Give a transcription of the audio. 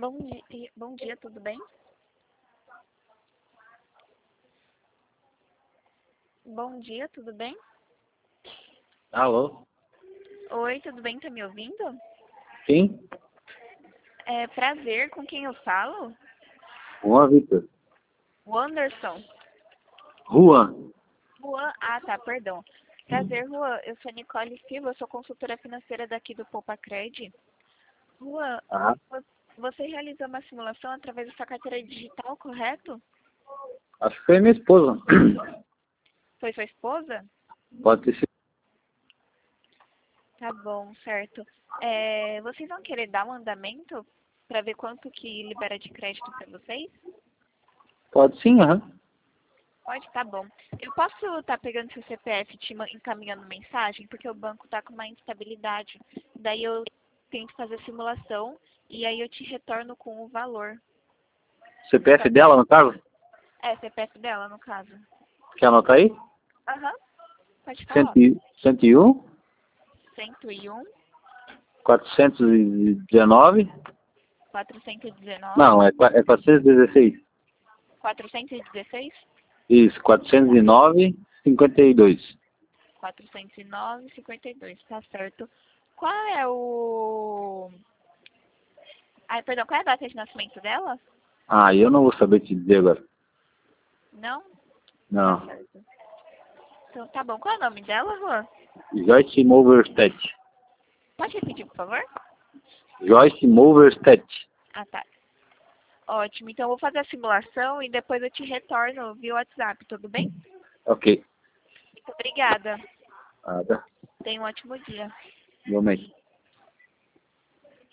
Bom dia, tudo bem? Bom dia, tudo bem? Alô? Oi, tudo bem? Tá me ouvindo? Sim? É prazer, com quem eu falo? Juan Vitor. Wanderson. Juan. Juan, tá, perdão. Prazer, Juan. Eu sou a Nicole Silva, eu sou consultora financeira daqui do Poupa-Cred. Juan, Ah, você realizou uma simulação através da sua carteira digital, correto? acho que foi minha esposa. Foi sua esposa? Pode ter sido. Tá bom, certo. Vocês vão querer dar um andamento para ver quanto que libera de crédito para vocês? Pode sim, aham. Pode, tá bom. Eu posso estar pegando seu CPF e te encaminhando mensagem, porque o banco tá com uma instabilidade. Daí eu tento fazer a simulação e aí eu te retorno com o valor. CPF dela, no caso? CPF dela, no caso. Quer anotar aí? Aham, pode falar. 101, 101, 419. 419, Não, é 416. 416, Isso, 409, 52. 409, 52, tá certo. Qual é o... perdão, qual é a data de nascimento dela? Ah, eu não vou saber te dizer agora. Não? Tá Não. certo. Então, tá bom. Qual é o nome dela, Juan? Joyce Moverstedt. Pode repetir, por favor? Joyce Moverstedt. Tá. Ótimo. Então, eu vou fazer a simulação e depois eu te retorno via WhatsApp, tudo bem? Ok. Muito obrigada. Ah, tá. Tenha um ótimo dia. Igualmente.